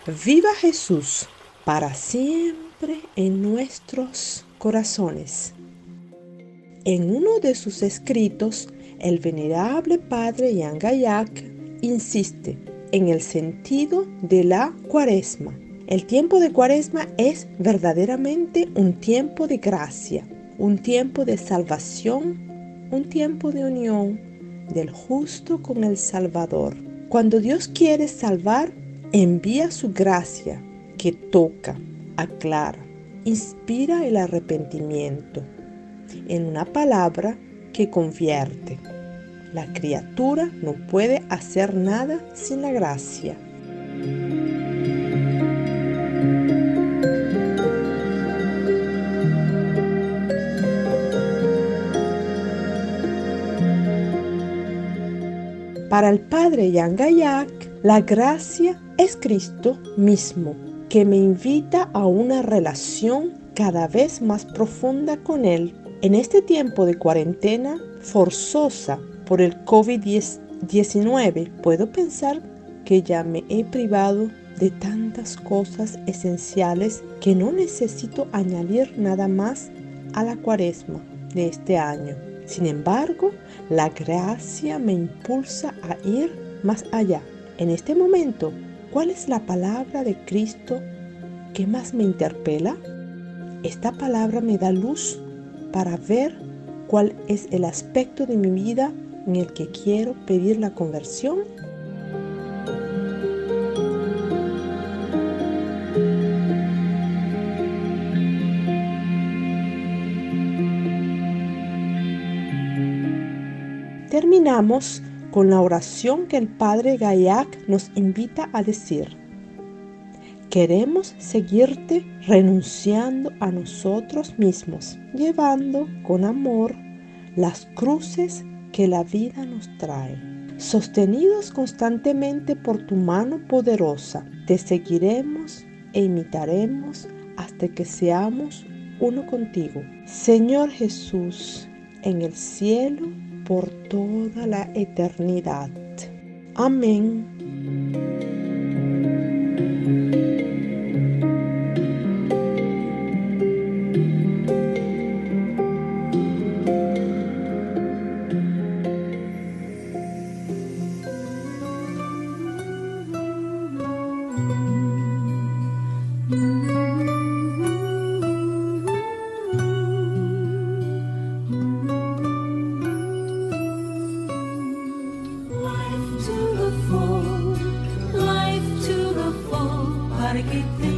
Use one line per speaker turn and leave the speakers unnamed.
Viva Jesús para siempre en nuestros corazones. En uno de sus escritos, el venerable padre Jan Gaillac insiste en el sentido de la Cuaresma. El tiempo de Cuaresma es verdaderamente un tiempo de gracia, un tiempo de salvación, un tiempo de unión del justo con el Salvador. Cuando Dios quiere salvar, envía su gracia que toca, aclara, inspira el arrepentimiento. En una palabra, que convierte. La criatura no puede hacer nada sin la gracia. Para el padre Jan Gaillac, la gracia es Cristo mismo, que me invita a una relación cada vez más profunda con Él. En este tiempo de cuarentena forzosa por el COVID-19, puedo pensar que ya me he privado de tantas cosas esenciales que no necesito añadir nada más a la Cuaresma de este año. Sin embargo, la gracia me impulsa a ir más allá. En este momento, ¿cuál es la palabra de Cristo que más me interpela? Esta palabra me da luz para ver cuál es el aspecto de mi vida en el que quiero pedir la conversión. Terminamos con la oración que el padre Gaillac nos invita a decir. Queremos seguirte renunciando a nosotros mismos, llevando con amor las cruces que la vida nos trae. Sostenidos constantemente por tu mano poderosa, te seguiremos e imitaremos hasta que seamos uno contigo. Señor Jesús, en el cielo, por toda la eternidad. Amén.
Life to the full, para que te